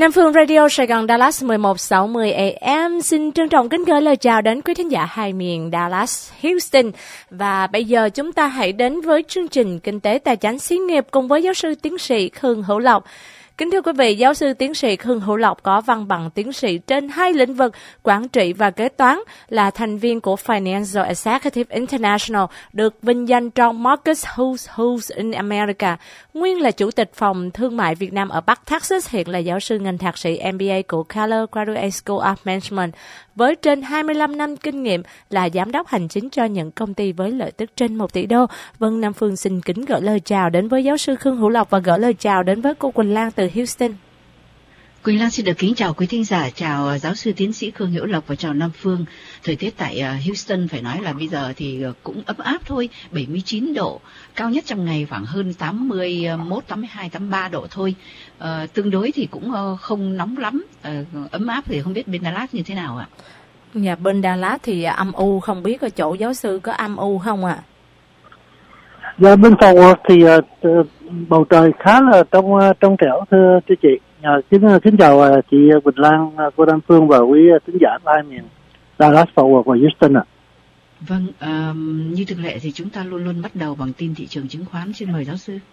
Nam Phương Radio Sài Gòn Dallas 1160 AM xin trân trọng kính gửi lời chào đến quý thính giả hai miền Dallas, Houston. Và bây giờ chúng ta hãy đến với chương trình Kinh tế Tài chánh xí nghiệp cùng với giáo sư tiến sĩ Khương Hữu Lộc. Kính thưa quý vị, giáo sư tiến sĩ Khương Hữu Lộc có văn bằng tiến sĩ trên 2 lĩnh vực quản trị và kế toán, là thành viên của Financial Executive International, được vinh danh trong Marcus Who's in America, nguyên là chủ tịch phòng thương mại Việt Nam ở Bắc Texas, hiện là giáo sư ngành thạc sĩ MBA của Keller Graduate School of Management, với trên 25 năm kinh nghiệm là giám đốc hành chính cho những công ty với lợi tức trên 1 tỷ đô. Vâng, Nam Phương xin kính gửi lời chào đến với giáo sư Khương Hữu Lộc và gửi lời chào đến với cô Quỳnh Lan từ Houston. Quỳnh Lan xin được kính chào quý thính giả, chào giáo sư tiến sĩ Khương Hữu Lộc và chào Nam Phương. Thời tiết tại Houston phải nói là bây giờ thì cũng ấm áp thôi, 79 độ, cao nhất trong ngày khoảng hơn 81, 82, 83 độ thôi. Tương đối thì cũng không nóng lắm, ấm áp. Thì không biết bên Dallas như thế nào ạ? Dạ, bên Dallas thì âm u, không biết ở chỗ giáo sư có âm u không ạ? Dạ, bên Fort thì bầu trời khá là trong trẻo thưa chị. Kính chào chị Quỳnh Lan, cô Đan Phương và quý thính giả hai miền Dallas, Fort Worth và Houston ạ. Vâng, như thường lệ thì chúng ta luôn luôn bắt đầu bằng tin thị trường chứng khoán. Xin mời giáo sư.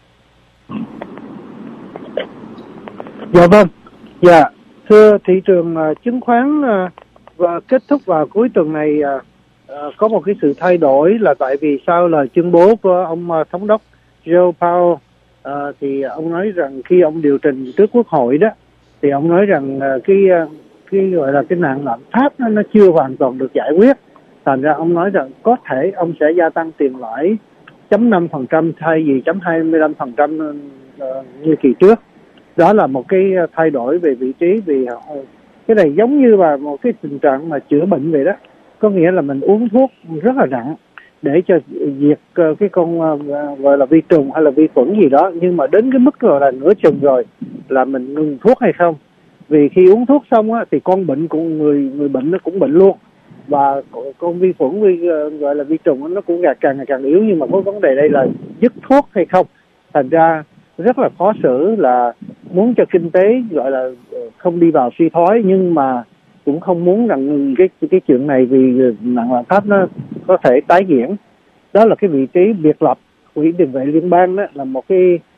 Dạ vâng, dạ thưa thị trường chứng khoán và kết thúc vào cuối tuần này có một cái sự thay đổi là tại vì sau lời tuyên bố của ông thống đốc Joe Powell. Thì ông nói rằng khi ông điều trình trước Quốc hội đó, thì ông nói rằng cái gọi là cái nạn lạm phát nó chưa hoàn toàn được giải quyết. Thành ra ông nói rằng có thể ông sẽ gia tăng tiền lãi 0.5% thay vì 0.25% như kỳ trước. Đó là một cái thay đổi về vị trí, vì cái này giống như là một cái tình trạng mà chữa bệnh vậy đó. Có nghĩa là mình uống thuốc rất là nặng để cho diệt cái con gọi là vi trùng hay là vi khuẩn gì đó, nhưng mà đến cái mức gọi là nửa chừng rồi là mình ngừng thuốc hay không. Vì khi uống thuốc xong á thì con bệnh của người bệnh nó cũng bệnh luôn, và con vi khuẩn gọi là vi trùng nó cũng càng ngày càng yếu. Nhưng mà có vấn đề đây là dứt thuốc hay không. Thành ra rất là khó xử, là muốn cho kinh tế gọi là không đi vào suy thoái, nhưng mà cũng không muốn rằng ngừng cái chuyện này vì nạn lạm phát nó có thể tái diễn. Đó là cái vị trí biệt lập. Quỹ tiền tệ liên bang đó là một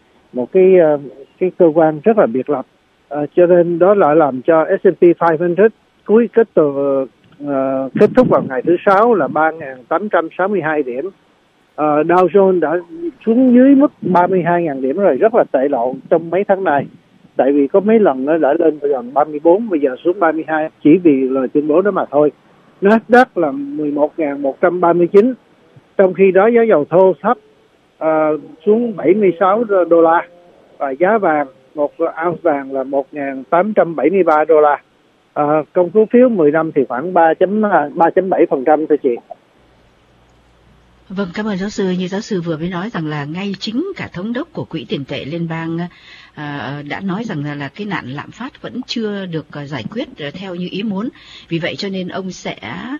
cái cơ quan rất là biệt lập, cho nên đó lại làm cho S&P 500 cuối kết thúc vào ngày thứ Sáu là 3.862 điểm. Dow Jones đã xuống dưới mức 32.000 điểm rồi, rất là tệ lộn trong mấy tháng này. Tại vì có mấy lần nó đã lên gần 34, bây giờ xuống 32 chỉ vì lời tuyên bố đó mà thôi. Nasdaq là 11.139, trong khi đó giá dầu thô thấp xuống 76 đô la, và giá vàng, một ounce vàng là 1.873 đô la. Công số phiếu 10 năm thì khoảng 3.7% thôi chị. Vâng, cảm ơn giáo sư. Như giáo sư vừa mới nói rằng là ngay chính cả thống đốc của Quỹ tiền tệ liên bang đã nói rằng là cái nạn lạm phát vẫn chưa được giải quyết theo như ý muốn. Vì vậy cho nên ông sẽ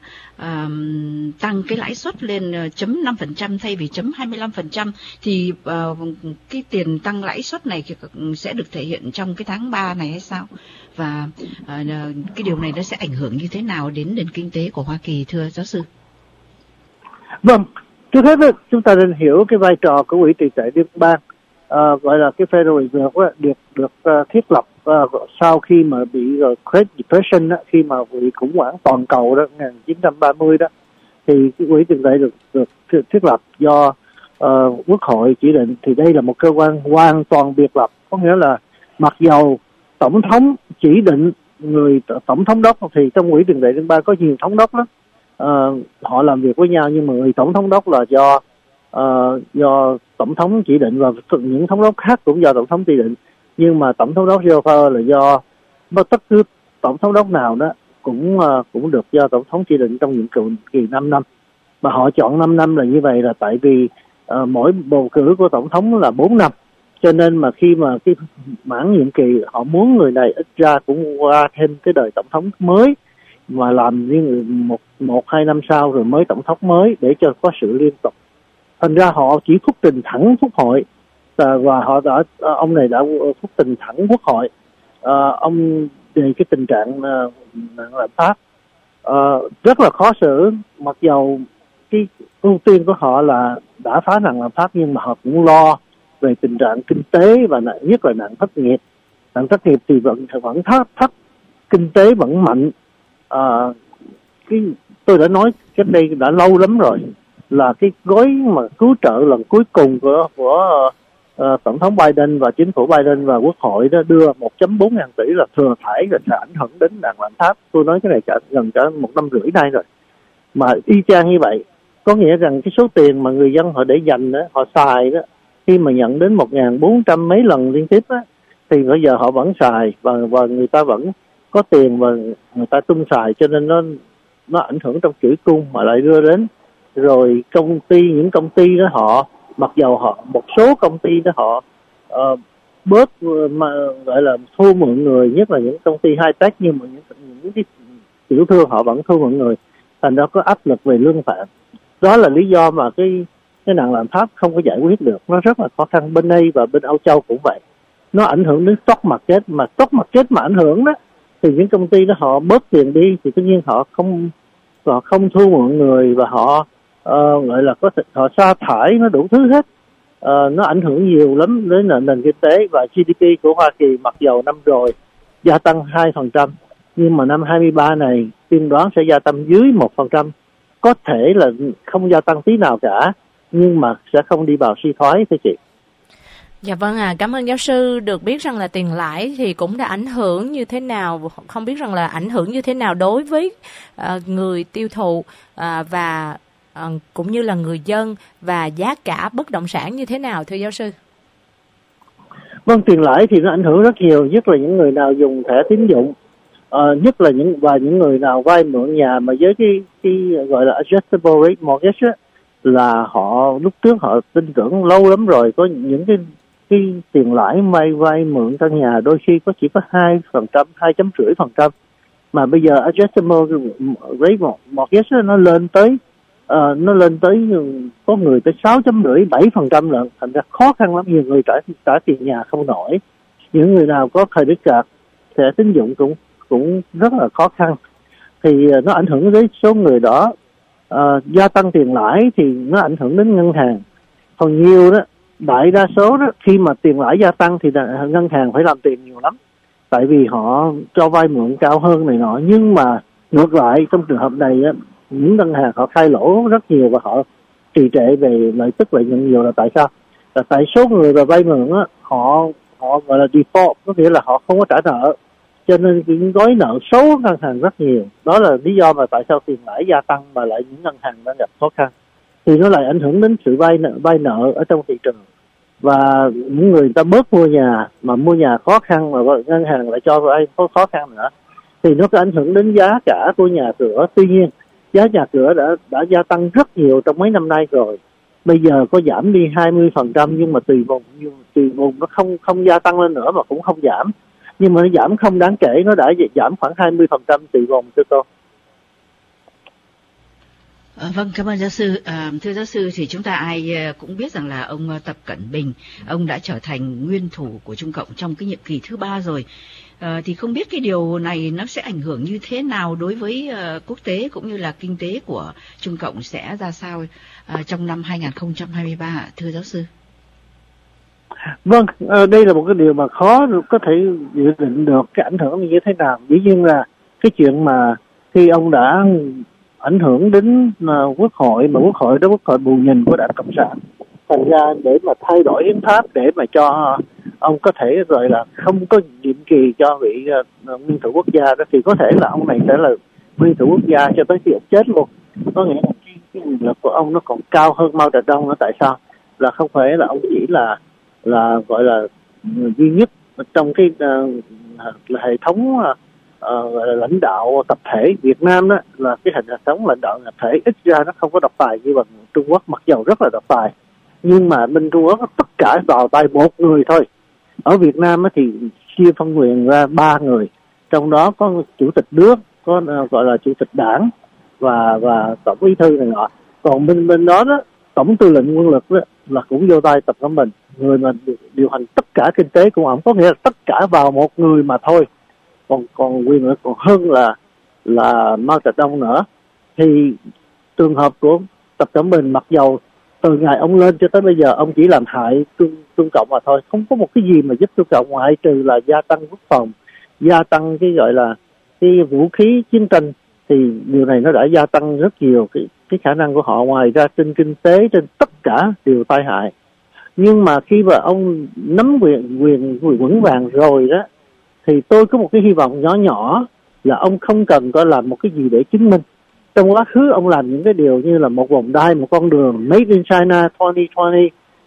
tăng cái lãi suất lên 0.5% thay vì 0.25%. Thì cái tiền tăng lãi suất này sẽ được thể hiện trong cái tháng 3 này hay sao? Và cái điều này nó sẽ ảnh hưởng như thế nào đến nền kinh tế của Hoa Kỳ, thưa giáo sư? Vâng, trước hết chúng ta nên hiểu cái vai trò của Quỹ tiền tệ liên bang, gọi là cái Federal Reserve, được thiết lập sau khi mà bị Great Depression đó, khi mà bị khủng hoảng toàn cầu đó 1930 đó, thì cái Quỹ tiền tệ được thiết lập do Quốc hội chỉ định. Thì đây là một cơ quan hoàn toàn biệt lập, có nghĩa là mặc dầu tổng thống chỉ định người tổng thống đốc, thì trong Quỹ tiền tệ liên bang có nhiều thống đốc lắm. Họ làm việc với nhau, nhưng mà người tổng thống đốc là do tổng thống chỉ định, và những thống đốc khác cũng do tổng thống chỉ định. Nhưng mà tổng thống đốc Joe Powell là do tất cứ tổng thống đốc nào đó cũng được do tổng thống chỉ định trong nhiệm kỳ 5 năm. Mà họ chọn 5 năm là như vậy là tại vì mỗi bầu cử của tổng thống là 4 năm. Cho nên mà khi mà cái mãn nhiệm kỳ, họ muốn người này ít ra cũng qua thêm cái đời tổng thống mới, mà làm như một hai năm sau rồi mới tổng thống mới, để cho có sự liên tục. Thành ra họ chỉ phúc trình thẳng Quốc hội, và ông này đã phúc trình thẳng Quốc hội. ông về cái tình trạng nạn lạm phát rất là khó xử, mặc dầu cái ưu tiên của họ là đã phá nạn lạm phát, nhưng mà họ cũng lo về tình trạng kinh tế và nhất là nạn thất nghiệp. Nạn thất nghiệp thì vẫn thấp, kinh tế vẫn mạnh. Tôi đã nói cách đây đã lâu lắm rồi là cái gói mà cứu trợ lần cuối cùng của tổng thống Biden và chính phủ Biden và quốc hội đó đưa 1.4 ngàn tỷ là thừa thãi và sẽ ảnh hưởng đến nạn lạm phát. Tôi nói cái này gần cả 1 năm rưỡi nay rồi mà y chang như vậy. Có nghĩa rằng cái số tiền mà người dân họ để dành đó, họ xài đó, khi mà nhận đến 1.400 mấy lần liên tiếp á, thì bây giờ họ vẫn xài và người ta vẫn có tiền và người ta tung xài, cho nên nó ảnh hưởng trong chuỗi cung mà lại đưa đến rồi những công ty đó họ mặc dầu một số công ty đó họ bớt mà gọi là thu mượn người, nhất là những công ty high tech, nhưng mà những cái tiểu thương họ vẫn thu mượn người, thành ra có áp lực về lương phạm. Đó là lý do mà cái nạn lạm phát không có giải quyết được, nó rất là khó khăn. Bên đây và bên Âu Châu cũng vậy, nó ảnh hưởng đến stock market, mà stock market mà ảnh hưởng đó thì những công ty đó họ bớt tiền đi thì tất nhiên họ không thu mượn người và họ gọi là họ sa thải, nó đủ thứ hết. Nó ảnh hưởng nhiều lắm đến nền kinh tế. Và GDP của Hoa Kỳ mặc dầu năm rồi gia tăng 2%, nhưng mà năm 23 này tiên đoán sẽ gia tăng dưới 1%. Có thể là không gia tăng tí nào cả, nhưng mà sẽ không đi vào suy thoái thưa chị. Dạ vâng cảm ơn giáo sư. Được biết rằng là tiền lãi thì cũng đã ảnh hưởng như thế nào, không biết rằng là ảnh hưởng như thế nào đối với người tiêu thụ và cũng như là người dân, và giá cả bất động sản như thế nào thưa giáo sư? Vâng, tiền lãi thì nó ảnh hưởng rất nhiều, nhất là những người nào dùng thẻ tín dụng, nhất là những người nào vay mượn nhà mà với cái gọi là adjustable rate mortgage á, là họ lúc trước họ tin tưởng lâu lắm rồi, có những cái tiền lãi vay mượn căn nhà đôi khi chỉ có 2%, 2.5%, mà bây giờ adjustable rate mortgage nó lên tới có người tới 6.5%, 7% lận, thành ra khó khăn lắm, nhiều người trả tiền nhà không nổi. Những người nào có credit card, thẻ tín dụng cũng rất là khó khăn, thì nó ảnh hưởng đến số người đó. Gia tăng tiền lãi thì nó ảnh hưởng đến ngân hàng. Còn nhiều đó, đại đa số đó, khi mà tiền lãi gia tăng thì ngân hàng phải làm tiền nhiều lắm, tại vì họ cho vay mượn cao hơn này nọ. Nhưng mà ngược lại, trong trường hợp này á, những ngân hàng họ khai lỗ rất nhiều và họ trì trệ về lợi tức lợi nhuận nhiều. Là tại sao? Là tại số người mà vay mượn á, họ gọi là default, có nghĩa là họ không có trả nợ, cho nên cái gói nợ xấu ngân hàng rất nhiều. Đó là lý do mà tại sao tiền lãi gia tăng mà lại những ngân hàng đang gặp khó khăn, thì nó lại ảnh hưởng đến sự vay nợ ở trong thị trường. Và những người ta bớt mua nhà, mà mua nhà khó khăn mà ngân hàng lại cho vay có khó khăn nữa, thì nó có ảnh hưởng đến giá cả của nhà cửa. Tuy nhiên giá nhà cửa đã gia tăng rất nhiều trong mấy năm nay rồi. Bây giờ có giảm đi 20%, nhưng mà tùy vùng nó không gia tăng lên nữa mà cũng không giảm. Nhưng mà nó giảm không đáng kể, nó đã giảm khoảng 20% tùy vùng thưa cô. Vâng, cảm ơn giáo sư. Thưa giáo sư, thì chúng ta ai cũng biết rằng là ông Tập Cận Bình, ông đã trở thành nguyên thủ của Trung Cộng trong cái nhiệm kỳ thứ 3 rồi. Thì không biết cái điều này nó sẽ ảnh hưởng như thế nào đối với quốc tế cũng như là kinh tế của Trung Cộng sẽ ra sao trong năm 2023 thưa giáo sư? Vâng, đây là một cái điều mà khó có thể dự định được cái ảnh hưởng như thế nào. Dĩ nhiên là cái chuyện mà khi ông đã ảnh hưởng đến quốc hội, mà quốc hội bù nhìn của Đảng Cộng sản, thành ra để mà thay đổi hiến pháp để mà cho ông có thể gọi là không có nhiệm kỳ cho vị nguyên thủ quốc gia đó, thì có thể là ông này sẽ là nguyên thủ quốc gia cho tới khi ông chết luôn. Có nghĩa là cái quyền lực của ông nó còn cao hơn Mao Trạch-đông nữa. Tại sao? Là không phải là ông chỉ là gọi là duy nhất trong cái hệ thống gọi là lãnh đạo tập thể. Việt Nam đó là cái hệ thống lãnh đạo tập thể, ít ra nó không có độc tài như bằng Trung Quốc, mặc dầu rất là độc tài, nhưng mà bên Trung Quốc tất cả vào tay một người thôi. Ở Việt Nam thì chia phân quyền ra 3 người, trong đó có chủ tịch nước, có gọi là chủ tịch đảng và tổng bí thư này nọ. Còn bên đó tổng tư lệnh quân lực đó là cũng vô tay Tập Cận Bình, người mà điều hành tất cả kinh tế của ông, có nghĩa là tất cả vào một người mà thôi, còn quyền lực còn hơn là Mao Trạch-đông nữa. Thì trường hợp của Tập Cận Bình, mặc dầu từ ngày ông lên cho tới bây giờ ông chỉ làm hại Trung Cộng mà thôi, không có một cái gì mà giúp Trung Cộng ngoại trừ là gia tăng quốc phòng, gia tăng cái gọi là cái vũ khí chiến tranh. Thì điều này nó đã gia tăng rất nhiều cái khả năng của họ. Ngoài ra trên kinh tế, trên tất cả đều tai hại. Nhưng mà khi mà ông nắm quyền vững vàng rồi đó, thì tôi có một cái hy vọng nhỏ nhỏ là ông không cần có làm một cái gì để chứng minh. Trong quá khứ ông làm những cái điều như là một vòng đai, một con đường Made in China 2020,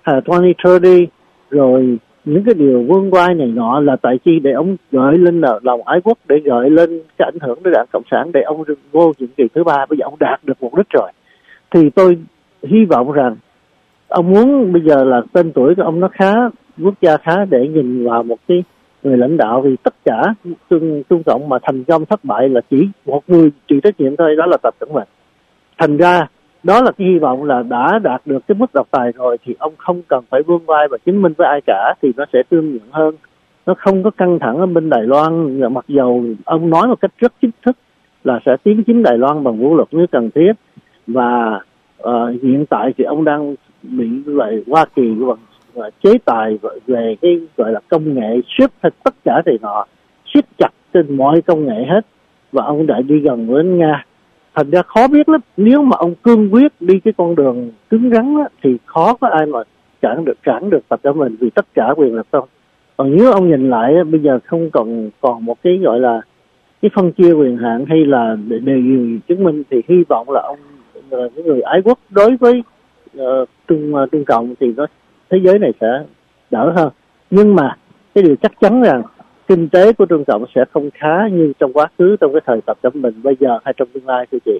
2030, rồi những cái điều vương vai này nọ là tại chi để ông gợi lên là lòng ái quốc, để gợi lên cái ảnh hưởng đến Đảng Cộng sản, để ông vô nhiệm kỳ thứ 3. Bây giờ ông đạt được mục đích rồi. Thì tôi hy vọng rằng ông muốn bây giờ là tên tuổi của ông nó khá, quốc gia khá, để nhìn vào một cái người lãnh đạo. Vì tất cả Trung Cộng mà thành công thất bại là chỉ một người chịu trách nhiệm thôi, đó là Tập Cận Bình. Thành ra đó là cái hy vọng là đã đạt được cái mức độc tài rồi thì ông không cần phải vươn vai và chứng minh với ai cả, thì nó sẽ tương nhượng hơn, nó không có căng thẳng ở bên Đài Loan. Mặc dầu ông nói một cách rất chính thức là sẽ tiến chiếm Đài Loan bằng vũ lực nếu cần thiết, và hiện tại thì ông đang bị lại Hoa Kỳ và chế tài về cái gọi là công nghệ, ship hay tất cả thì nọ, siết chặt trên mọi công nghệ hết, và ông đã đi gần với Nga. Thành ra khó biết lắm. Nếu mà ông cương quyết đi cái con đường cứng rắn á, thì khó có ai mà cản được Tập Cận Bình, vì tất cả quyền lực không. Còn nếu ông nhìn lại bây giờ không còn một cái gọi là cái phân chia quyền hạn hay là đề gì chứng minh, thì hy vọng là ông là cái người ái quốc đối với Trung Cộng thì thế giới này sẽ đỡ hơn. Nhưng mà cái điều chắc chắn rằng kinh tế của Trung Cộng sẽ không khá như trong quá khứ, trong cái thời Tập Cận Bình bây giờ hay trong tương lai, thưa chị.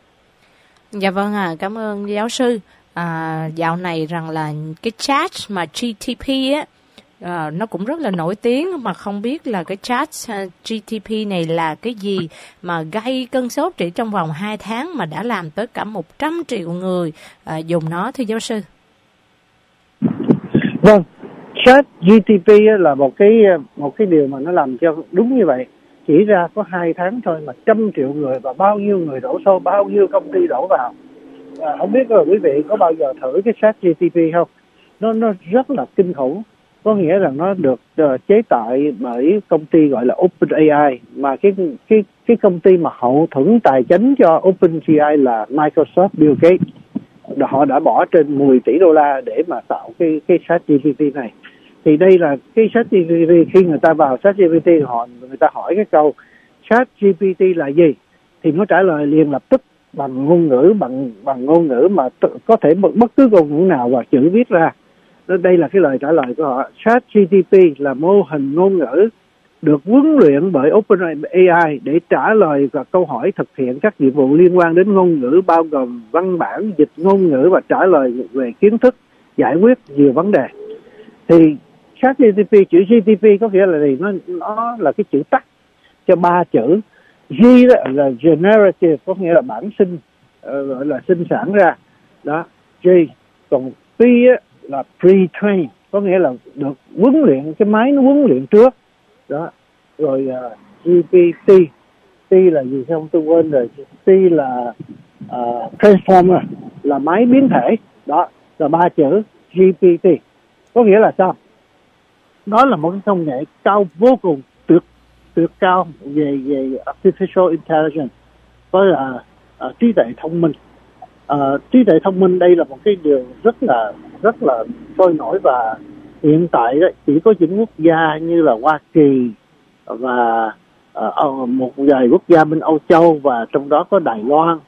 Dạ vâng cảm ơn giáo sư. Dạo này rằng là cái chat mà GTP á, nó cũng rất là nổi tiếng, mà không biết là cái chat GTP này là cái gì mà gây cơn sốt chỉ trong vòng 2 tháng mà đã làm tới cả 100 triệu người dùng nó, thưa giáo sư. Vâng, chat GTP là một cái điều mà nó làm cho đúng như vậy. Chỉ ra có 2 tháng thôi mà 100 triệu người, và bao nhiêu người đổ xô, bao nhiêu công ty đổ vào. Không biết là quý vị có bao giờ thử cái chat GTP không? Nó rất là kinh khủng. Có nghĩa rằng nó được chế tạo bởi công ty gọi là OpenAI, mà cái công ty mà hậu thuẫn tài chính cho OpenAI là Microsoft, Bill Gates. Họ đã bỏ trên 10 tỷ đô la để mà tạo cái ChatGPT này. Thì đây là cái ChatGPT, khi người ta vào ChatGPT người ta hỏi cái câu ChatGPT là gì, thì nó trả lời liền lập tức bằng ngôn ngữ, bằng ngôn ngữ mà có thể bất cứ ngôn ngữ nào và chữ viết ra. Đây là cái lời trả lời của họ. ChatGPT là mô hình ngôn ngữ được huấn luyện bởi OpenAI để trả lời và câu hỏi, thực hiện các nhiệm vụ liên quan đến ngôn ngữ, bao gồm văn bản, dịch ngôn ngữ và trả lời về kiến thức, giải quyết nhiều vấn đề. Thì ChatGPT, chữ GTP có nghĩa là gì? Nó là cái chữ tắt cho 3 chữ. G là generative, có nghĩa là bản sinh, gọi là sinh sản ra. Đó, G. Còn P là pre-train, có nghĩa là được huấn luyện, cái máy nó huấn luyện trước. Đó. Rồi GPT, T là gì không tôi quên rồi. T là transformer, là máy biến thể. Đó là 3 chữ GPT. Có nghĩa là sao? Đó là một cái công nghệ cao, vô cùng tuyệt cao về artificial intelligence, có là trí tuệ thông minh. Trí tuệ thông minh đây là một cái điều rất là sôi nổi, và hiện tại đó, chỉ có những quốc gia như là Hoa Kỳ và một vài quốc gia bên Âu Châu, và trong đó có Đài Loan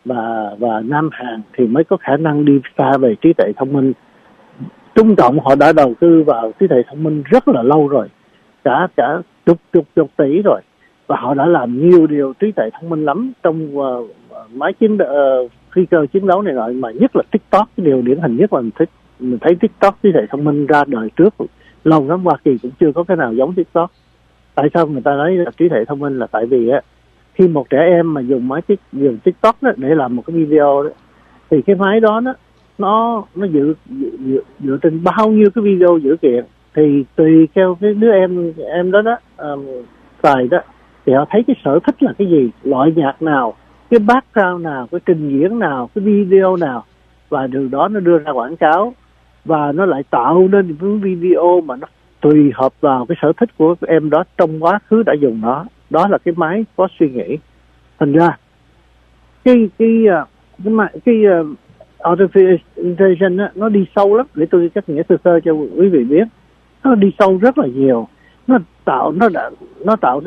và Nam Hàn thì mới có khả năng đi xa về trí tuệ thông minh. Trung Cộng họ đã đầu tư vào trí tuệ thông minh rất là lâu rồi, cả chục tỷ rồi, và họ đã làm nhiều điều trí tuệ thông minh lắm trong máy phi cơ chiến đấu này nọ, mà nhất là TikTok. Cái điều điển hình nhất là mình thấy TikTok trí tuệ thông minh ra đời trước lâu lắm, Hoa Kỳ cũng chưa có cái nào giống TikTok. Tại sao người ta nói là trí tuệ thông minh? Là tại vì á, khi một trẻ em mà dùng TikTok đó để làm một cái video đó, thì cái máy đó nó dựa trên bao nhiêu cái video dữ kiện, thì tùy theo cái đứa em đó xài đó, thì họ thấy cái sở thích là cái gì, loại nhạc nào, cái background nào, cái trình diễn nào, cái video nào, và từ đó nó đưa ra quảng cáo, và nó lại tạo nên những video mà nó tùy hợp vào cái sở thích của em đó trong quá khứ đã dùng nó. Đó là cái máy có suy nghĩ. Thành ra cái artificial intelligence á, nó đi sâu lắm. Để tôi cách nghĩa sơ cho quý vị biết, nó đi sâu rất là nhiều. Nó tạo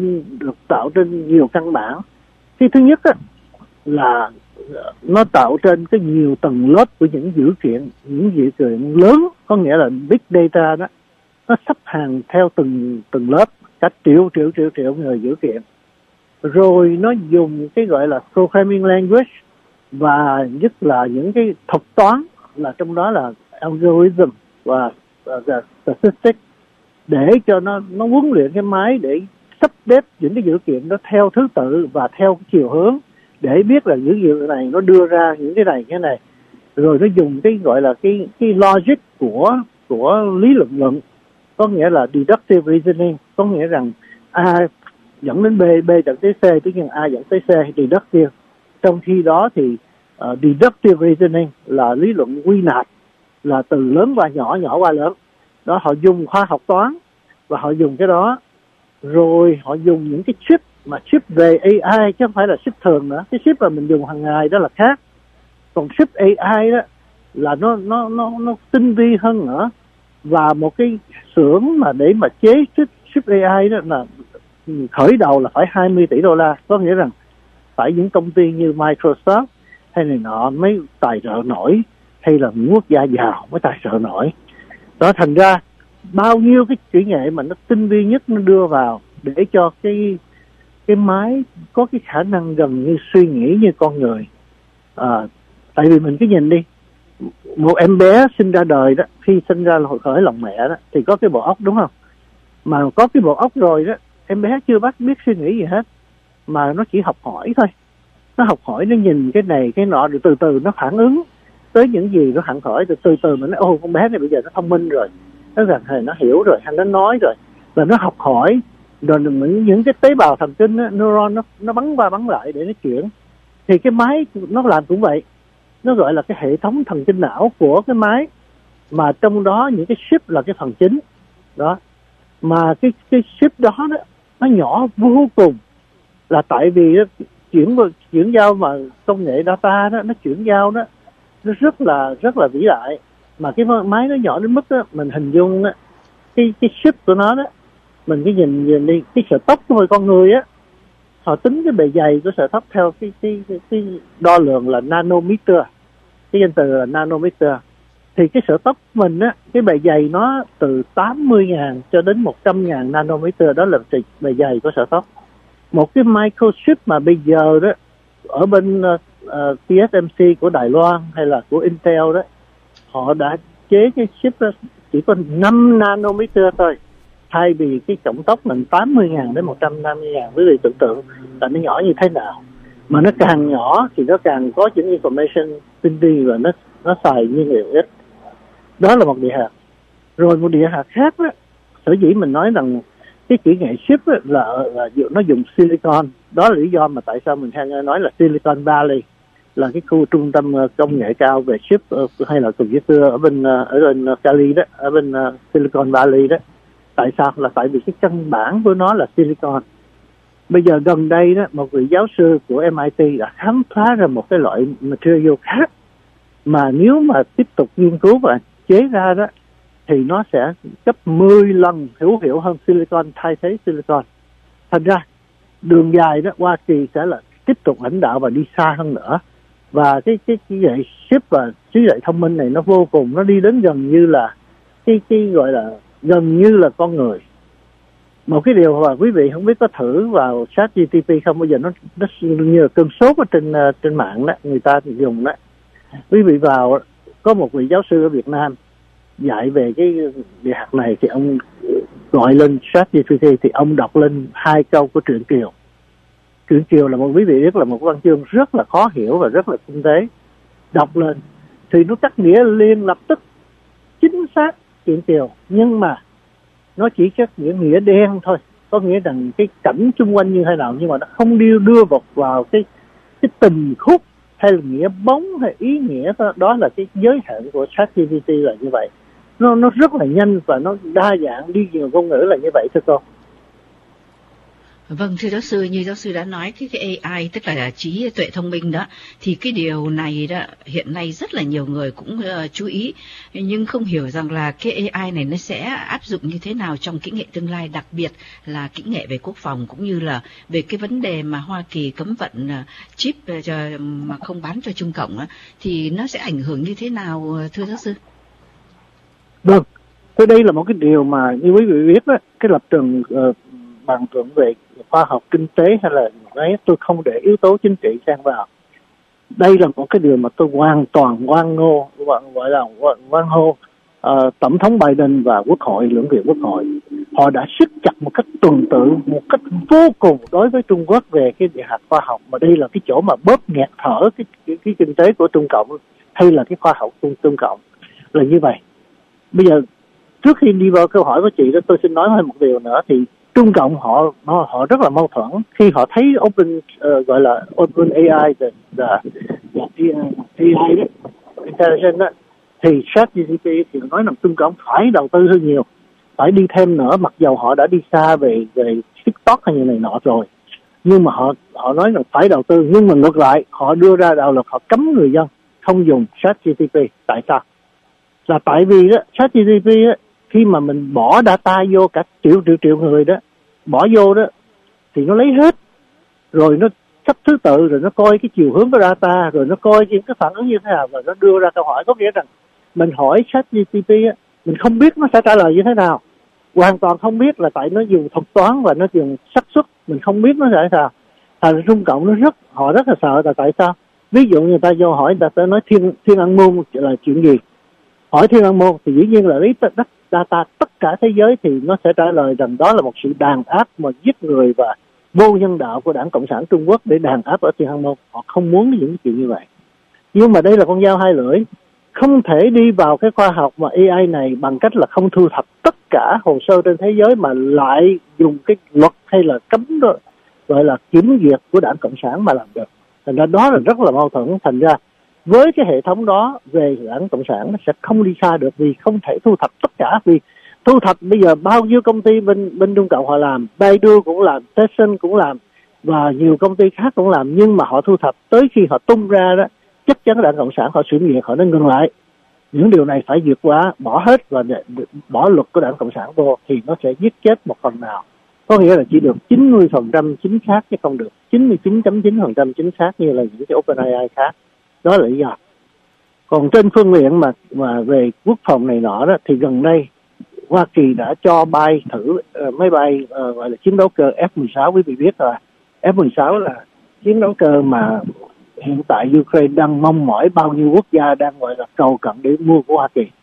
trên nhiều căn bản. Cái thứ nhất á, là nó tạo trên cái nhiều tầng lớp của những dữ kiện lớn, có nghĩa là big data đó, nó sắp hàng theo từng lớp, cả triệu người dữ kiện. Rồi nó dùng cái gọi là programming language, và nhất là những cái thuật toán, là trong đó là algorithm và statistics, để cho nó huấn luyện cái máy để sắp xếp những cái dữ kiện đó theo thứ tự và theo cái chiều hướng, để biết là dữ liệu này nó đưa ra những cái này. Rồi nó dùng cái gọi là cái logic của lý luận, có nghĩa là deductive reasoning, có nghĩa rằng A dẫn đến B, B dẫn tới C, tức là A dẫn tới C, deductive. Trong khi đó thì deductive reasoning là lý luận quy nạp, là từ lớn qua nhỏ, nhỏ qua lớn. Đó, họ dùng khoa học toán và họ dùng cái đó. Rồi họ dùng những cái chip về AI, chứ không phải là chip thường nữa. Cái chip mà mình dùng hàng ngày đó là khác. Còn chip AI đó là nó tinh vi hơn nữa. Và một cái xưởng mà để mà chế chip AI đó là khởi đầu là phải 20 tỷ đô la. Có nghĩa rằng phải những công ty như Microsoft hay này nọ mới tài trợ nổi, hay là những quốc gia giàu mới tài trợ nổi. Đó, thành ra bao nhiêu cái kỹ nghệ mà nó tinh vi nhất nó đưa vào để cho cái máy có cái khả năng gần như suy nghĩ như con người. Tại vì mình cứ nhìn đi, một em bé sinh ra đời đó, khi sinh ra khỏi lòng mẹ đó thì có cái bộ óc, đúng không? Mà có cái bộ óc rồi đó, em bé chưa biết suy nghĩ gì hết, mà nó chỉ học hỏi thôi. Nó học hỏi, nó nhìn cái này cái nọ, rồi từ từ nó phản ứng tới những gì nó học hỏi, từ từ mà nó con bé này bây giờ nó thông minh rồi, nó gần hề nó hiểu rồi, hay nó nói rồi, và nó học hỏi. Rồi những cái tế bào thần kinh, neuron nó bắn qua bắn lại để nó chuyển. Thì cái máy nó làm cũng vậy, nó gọi là cái hệ thống thần kinh não của cái máy, mà trong đó những cái chip là cái phần chính đó. Mà cái chip đó nó nhỏ vô cùng, là tại vì đó, chuyển giao mà công nghệ data đó, nó chuyển giao đó, nó rất là vĩ đại. Mà cái máy nó nhỏ đến mức đó, mình hình dung đó, cái chip của nó đó, mình cứ nhìn đi, cái sợi tóc của con người á, họ tính cái bề dày của sợi tóc theo cái đo lường là nanometer, cái danh từ là nanometer. Thì cái sợi tóc mình á, cái bề dày nó từ 80.000 cho đến 100.000 nanometer, đó là bề dày của sợi tóc. Một cái microchip mà bây giờ đó ở bên TSMC của Đài Loan hay là của Intel đó, họ đã chế cái chip đó chỉ có 5 nanometer thôi, thay vì cái trọng tốc mình 80.000 đến 150.000. Quý vị tưởng tượng là nó nhỏ như thế nào. Mà nó càng nhỏ thì nó càng có những information tinh vi, và nó xài nhiên liệu ít. Đó là một địa hạt. Rồi một địa hạt khác đó, sở dĩ mình nói rằng cái kỹ nghệ chip là nó dùng silicon. Đó là lý do mà tại sao mình hay nói là Silicon Valley, là cái khu trung tâm công nghệ cao về chip hay là computer ở bên Cali đó, ở bên Silicon Valley đó. Tại sao? Là tại vì cái căn bản của nó là silicon. Bây giờ gần đây đó, một vị giáo sư của MIT đã khám phá ra một cái loại material khác, mà nếu mà tiếp tục nghiên cứu và chế ra đó thì nó sẽ gấp 10 lần hữu hiệu hơn silicon, thay thế silicon. Thành ra đường dài đó, Hoa Kỳ sẽ là tiếp tục lãnh đạo và đi xa hơn nữa. Và cái hệ chip và trí tuệ thông minh này nó vô cùng, nó đi đến gần như là cái gọi là gần như là con người. Một cái điều mà quý vị không biết có thử vào ChatGPT không, bây giờ nó như là cơn sốt ở trên mạng đó, người ta dùng đó. Quý vị vào, có một vị giáo sư ở Việt Nam dạy về cái địa hạt này, thì ông gọi lên ChatGPT thì ông đọc lên 2 câu của Truyện Kiều. Truyện Kiều là một, quý vị biết là một văn chương rất là khó hiểu và rất là tinh tế. Đọc lên thì nó cắt nghĩa liền lập tức chính xác chuyện tiều, nhưng mà nó chỉ cắt nghĩa đen thôi, có nghĩa rằng cái cảnh xung quanh như thế nào, nhưng mà nó không đưa vào cái tình khúc hay là nghĩa bóng hay ý nghĩa đó. Đó là cái giới hạn của ChatGPT là như vậy. Nó rất là nhanh và nó đa dạng, đi nhiều ngôn ngữ là như vậy thưa cô. Vâng, thưa giáo sư, như giáo sư đã nói cái AI tức là trí tuệ thông minh đó, thì cái điều này đó hiện nay rất là nhiều người cũng chú ý, nhưng không hiểu rằng là cái AI này nó sẽ áp dụng như thế nào trong kỹ nghệ tương lai, đặc biệt là kỹ nghệ về quốc phòng, cũng như là về cái vấn đề mà Hoa Kỳ cấm vận chip mà không bán cho Trung Cộng đó, thì nó sẽ ảnh hưởng như thế nào thưa giáo sư? Vâng, thế đây là một cái điều mà như quý vị biết đó, cái lập trường bàn luận về khoa học kinh tế hay là đấy, tôi không để yếu tố chính trị xen vào. Đây là một cái điều mà tôi hoàn toàn hoan nghênh, gọi là hoan hô tổng thống Biden và quốc hội, lưỡng viện quốc hội. Họ đã siết chặt một cách tuần tự, một cách vô cùng đối với Trung Quốc về cái địa hạt khoa học, mà đây là cái chỗ mà bóp nghẹt thở cái kinh tế của Trung Cộng hay là cái khoa học Trung Cộng là như vậy. Bây giờ trước khi đi vào câu hỏi của chị đó, tôi xin nói thêm một điều nữa. Thì Trung Cộng họ rất là mâu thuẫn khi họ thấy gọi là Open AI là AI đó, intelligent đó, thì ChatGPT thì nói rằng Trung Cộng phải đầu tư hơn nhiều, phải đi thêm nữa, mặc dầu họ đã đi xa về TikTok hay như này nọ rồi, nhưng mà họ nói rằng phải đầu tư, nhưng mà ngược lại họ đưa ra đạo luật, họ cấm người dân không dùng ChatGPT. Tại sao? Là tại vì đó ChatGPT đó, khi mà mình bỏ data vô cả triệu người đó, bỏ vô đó thì nó lấy hết, rồi nó sắp thứ tự, rồi nó coi cái chiều hướng của data, rồi nó coi những cái phản ứng như thế nào, và nó đưa ra câu hỏi. Có nghĩa rằng mình hỏi ChatGPT á, mình không biết nó sẽ trả lời như thế nào, hoàn toàn không biết, là tại nó dùng thuật toán và nó dùng xác suất, mình không biết nó sẽ sao. Thành Trung Cộng họ rất là sợ. Là tại sao? Ví dụ người ta vô hỏi, người ta sẽ nói thiên an môn là chuyện gì, hỏi thiên an môn thì dĩ nhiên là lấy data tất cả thế giới, thì nó sẽ trả lời rằng đó là một sự đàn áp mà giết người và vô nhân đạo của Đảng Cộng sản Trung Quốc để đàn áp ở thiên an môn. Họ không muốn những cái chuyện như vậy. Nhưng mà đây là con dao hai lưỡi, không thể đi vào cái khoa học mà AI này bằng cách là không thu thập tất cả hồ sơ trên thế giới, mà lại dùng cái luật hay là cấm đó, gọi là kiểm duyệt của Đảng Cộng sản mà làm được. Thành ra đó là rất là mâu thuẫn. Thành ra với cái hệ thống đó về Đảng Cộng sản nó sẽ không đi xa được, vì không thể thu thập tất cả. Vì thu thập bây giờ bao nhiêu công ty bên Trung Cộng họ làm, Baidu cũng làm, Tencent cũng làm, và nhiều công ty khác cũng làm, nhưng mà họ thu thập tới khi họ tung ra đó, chắc chắn Đảng Cộng sản họ kiểm duyệt, họ nên ngừng lại. Những điều này phải vượt qua, bỏ hết và bỏ luật của Đảng Cộng sản vô, thì nó sẽ giết chết một phần nào. Có nghĩa là chỉ được 90% chính xác, chứ không được 99.9% chính xác như là những cái OpenAI khác. Đó là lý do. Còn trên phương diện mà về quốc phòng này nọ đó, thì gần đây Hoa Kỳ đã cho bay thử máy bay gọi là chiến đấu cơ F-16. Quý vị biết rồi, F-16 là chiến đấu cơ mà hiện tại Ukraine đang mong mỏi, bao nhiêu quốc gia đang gọi là cầu cận để mua của Hoa Kỳ.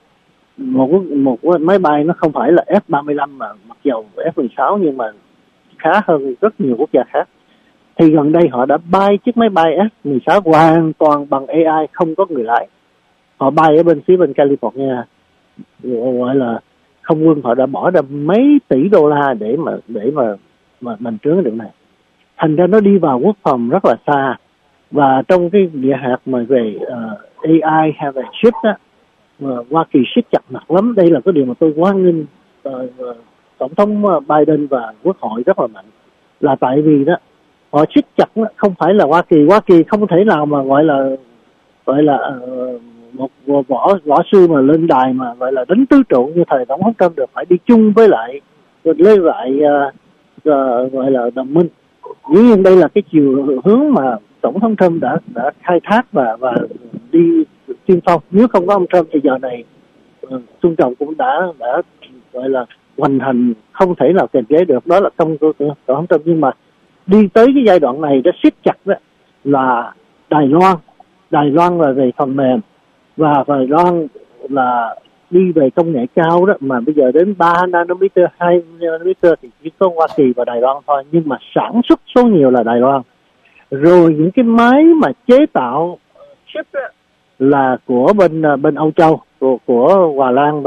Một máy bay nó không phải là F-35 mà mặc dầu F-16 nhưng mà khá hơn rất nhiều quốc gia khác. Thì gần đây họ đã bay chiếc máy bay F-16 hoàn toàn bằng AI, không có người lái. Họ bay ở phía bên California, gọi là không quân họ đã bỏ ra mấy tỷ đô la để mà bành trướng cái điều này. Thành ra nó đi vào quốc phòng rất là xa. Và trong cái địa hạt mà về AI hay về chip đó, Hoa Kỳ siết chặt mặt lắm. Đây là cái điều mà tôi hoan nghênh tổng thống Biden và quốc hội rất là mạnh, là tại vì đó họ siết chặt đó, không phải là Hoa Kỳ không thể nào mà gọi là một võ sư mà lên đài mà gọi là đánh tứ trụ như thời tổng thống Trump được, phải đi chung với lại gọi là đồng minh. Dĩ nhiên đây là cái chiều hướng mà tổng thống Trump đã khai thác và đi tiên phong. Nếu không có ông Trump thì giờ này Trung Cộng cũng đã gọi là hoành hành, không thể nào kiềm chế được. Đó là công của tổng thống Trump. Nhưng mà đi tới cái giai đoạn này đã siết chặt đó là Đài Loan là về phần mềm, và Đài Loan là đi về công nghệ cao đó, mà bây giờ đến 3 nanometer, 2 nanometer thì chỉ có Hoa Kỳ và Đài Loan thôi, nhưng mà sản xuất số nhiều là Đài Loan. Rồi những cái máy mà chế tạo chip đó, là của bên Âu Châu, của Hòa Lan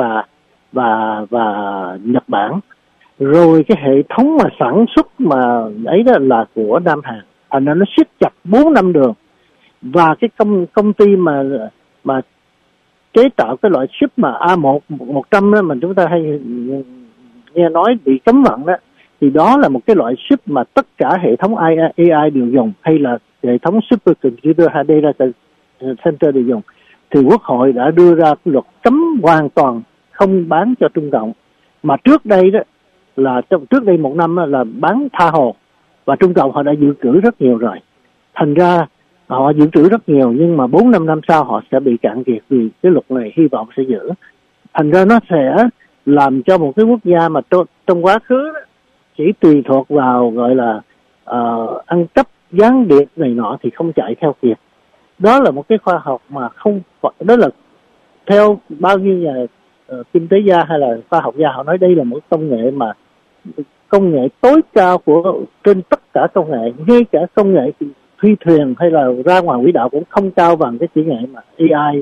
và Nhật Bản. Rồi cái hệ thống mà sản xuất mà ấy đó là của Nam Hàn. Thành ra nó siết chặt 4 năm đường. Và cái công ty mà chế tạo cái loại chip mà A100 đó mà chúng ta hay nghe nói bị cấm vận đó, thì đó là một cái loại chip mà tất cả hệ thống AI đều dùng, hay là hệ thống supercomputer HD data center đều dùng. Thì Quốc hội đã đưa ra luật cấm hoàn toàn không bán cho Trung Cộng. Mà trước đây đó là trước đây 1 năm là bán tha hồ, và Trung Cộng họ đã dự trữ rất nhiều rồi. Thành ra họ dự trữ rất nhiều, nhưng mà 4-5 năm sau họ sẽ bị cạn kiệt, vì cái luật này hy vọng sẽ giữ. Thành ra nó sẽ làm cho một cái quốc gia mà trong quá khứ đó, chỉ tùy thuộc vào gọi là ăn cắp gián điệp này nọ thì không chạy theo kịp. Đó là một cái khoa học mà không, đó là theo bao nhiêu nhà kinh tế gia hay là khoa học gia họ nói đây là một công nghệ mà công nghệ tối cao trên tất cả công nghệ, ngay cả công nghệ phi thuyền hay là ra ngoài quỹ đạo cũng không cao bằng cái kỹ nghệ mà AI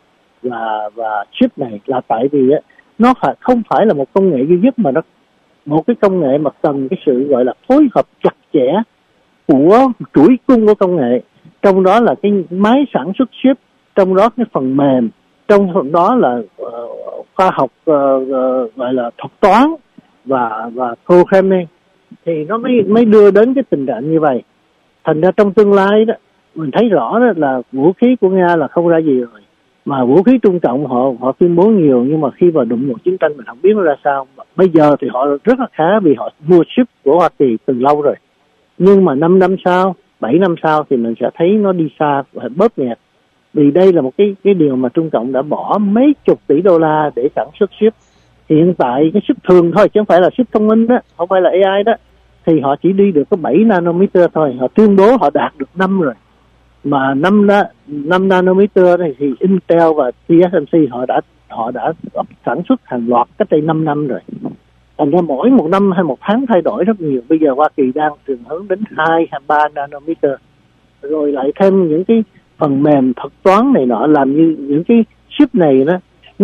và chip này. Là tại vì nó không phải là một công nghệ duy nhất, mà nó một cái công nghệ mà cần cái sự gọi là phối hợp chặt chẽ của chuỗi cung của công nghệ. Trong đó là cái máy sản xuất chip, trong đó cái phần mềm, trong phần đó là khoa học gọi là thuật toán và programming, thì nó mới đưa đến cái tình trạng như vậy. Thành ra trong tương lai đó mình thấy rõ đó là vũ khí của Nga là không ra gì rồi, mà vũ khí Trung Cộng họ tuyên bố nhiều, nhưng mà khi vào đụng một chiến tranh mình không biết nó ra sao. Bây giờ thì họ rất là khá vì họ mua chip của Hoa Kỳ từ lâu rồi, nhưng mà 5 năm sau, 7 năm sau thì mình sẽ thấy nó đi xa và bóp nghẹt. Vì đây là một cái điều mà Trung Cộng đã bỏ mấy chục tỷ đô la để sản xuất chip. Hiện tại cái chip thường thôi, chứ không phải là chip thông minh đó, không phải là AI đó, thì họ chỉ đi được có 7 nanometer thôi. Họ tuyên bố họ đạt được 5 rồi. Mà 5 nanometer này thì Intel và TSMC họ đã sản xuất hàng loạt cách đây 5 năm rồi. Thành ra mỗi 1 năm hay 1 tháng thay đổi rất nhiều. Bây giờ Hoa Kỳ đang trường hướng đến 2 hay 3 nanometer. Rồi lại thêm những cái phần mềm thuật toán này nọ, làm như những cái chip này đó,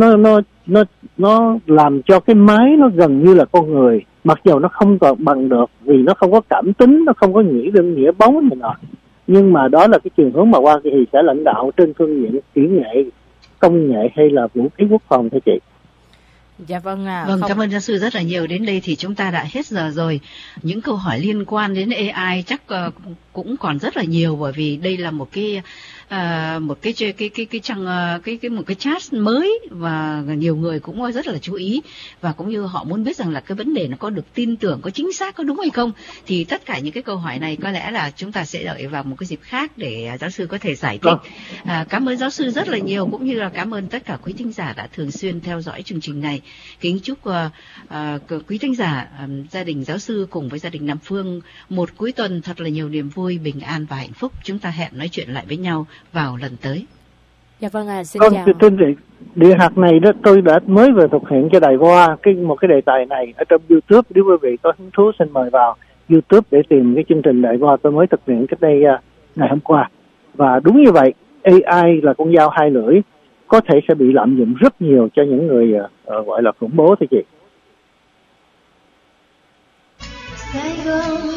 nó làm cho cái máy nó gần như là con người, mặc dù nó không còn bằng được vì nó không có cảm tính, nó không có nghĩa đơn nghĩa bóng này nọ. Nhưng mà đó là cái trường hướng mà Hoa Kỳ sẽ lãnh đạo trên phương diện kỹ nghệ, công nghệ hay là vũ khí quốc phòng thưa chị. Dạ vâng ạ. Vâng, cảm ơn giáo sư rất là nhiều. Đến đây thì chúng ta đã hết giờ rồi. Những câu hỏi liên quan đến AI chắc cũng còn rất là nhiều, bởi vì đây là một cái chat mới và nhiều người cũng rất là chú ý, và cũng như họ muốn biết rằng là cái vấn đề nó có được tin tưởng, có chính xác, có đúng hay không. Thì tất cả những cái câu hỏi này có lẽ là chúng ta sẽ đợi vào một cái dịp khác để giáo sư có thể giải thích. Cảm ơn giáo sư rất là nhiều, cũng như là cảm ơn tất cả quý thính giả đã thường xuyên theo dõi chương trình này. Kính chúc quý thính giả, gia đình giáo sư cùng với gia đình Nam Phương một cuối tuần thật là nhiều niềm vui, bình an và hạnh phúc. Chúng ta hẹn nói chuyện lại với nhau vào lần tới. Dạ vâng ạ, xin chào. Trên địa hạt này đó, tôi đã mới vừa thực hiện cho Đài Voa một cái đề tài này ở trong YouTube. Nếu quý vị có hứng thú xin mời vào YouTube để tìm cái chương trình Đài Voa tôi mới thực hiện cách đây ngày hôm qua. Và đúng như vậy, AI là con dao hai lưỡi, có thể sẽ bị lạm dụng rất nhiều cho những người gọi là khủng bố thưa chị.